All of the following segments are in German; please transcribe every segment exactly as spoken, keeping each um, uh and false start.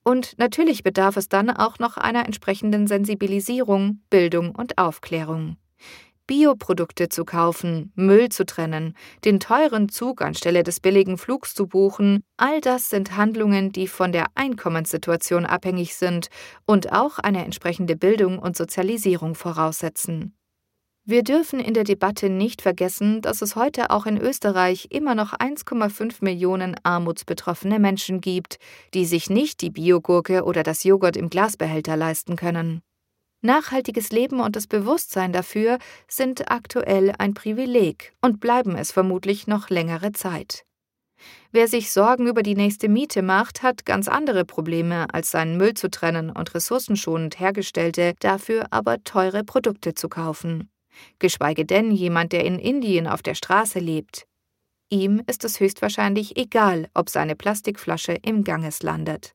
Und natürlich bedarf es dann auch noch einer entsprechenden Sensibilisierung, Bildung und Aufklärung. Bioprodukte zu kaufen, Müll zu trennen, den teuren Zug anstelle des billigen Flugs zu buchen, all das sind Handlungen, die von der Einkommenssituation abhängig sind und auch eine entsprechende Bildung und Sozialisierung voraussetzen. Wir dürfen in der Debatte nicht vergessen, dass es heute auch in Österreich immer noch eins Komma fünf Millionen armutsbetroffene Menschen gibt, die sich nicht die Biogurke oder das Joghurt im Glasbehälter leisten können. Nachhaltiges Leben und das Bewusstsein dafür sind aktuell ein Privileg und bleiben es vermutlich noch längere Zeit. Wer sich Sorgen über die nächste Miete macht, hat ganz andere Probleme, als seinen Müll zu trennen und ressourcenschonend hergestellte, dafür aber teure Produkte zu kaufen. Geschweige denn jemand, der in Indien auf der Straße lebt. Ihm ist es höchstwahrscheinlich egal, ob seine Plastikflasche im Ganges landet.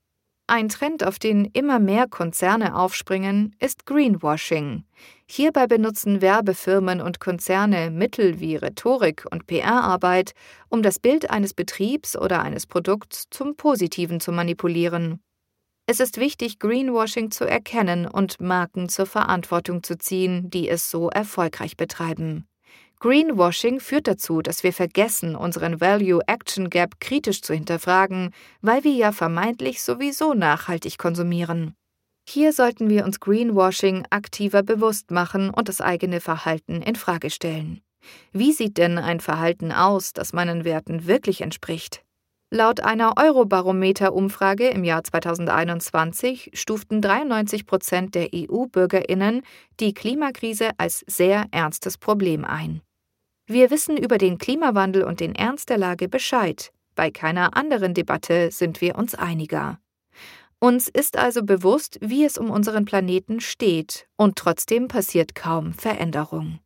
Ein Trend, auf den immer mehr Konzerne aufspringen, ist Greenwashing. Hierbei benutzen Werbefirmen und Konzerne Mittel wie Rhetorik und P R-Arbeit, um das Bild eines Betriebs oder eines Produkts zum Positiven zu manipulieren. Es ist wichtig, Greenwashing zu erkennen und Marken zur Verantwortung zu ziehen, die es so erfolgreich betreiben. Greenwashing führt dazu, dass wir vergessen, unseren Value-Action-Gap kritisch zu hinterfragen, weil wir ja vermeintlich sowieso nachhaltig konsumieren. Hier sollten wir uns Greenwashing aktiver bewusst machen und das eigene Verhalten in Frage stellen. Wie sieht denn ein Verhalten aus, das meinen Werten wirklich entspricht? Laut einer Eurobarometer-Umfrage im Jahr zweitausendeinundzwanzig stuften dreiundneunzig Prozent der E U-BürgerInnen die Klimakrise als sehr ernstes Problem ein. Wir wissen über den Klimawandel und den Ernst der Lage Bescheid. Bei keiner anderen Debatte sind wir uns einiger. Uns ist also bewusst, wie es um unseren Planeten steht, und trotzdem passiert kaum Veränderung.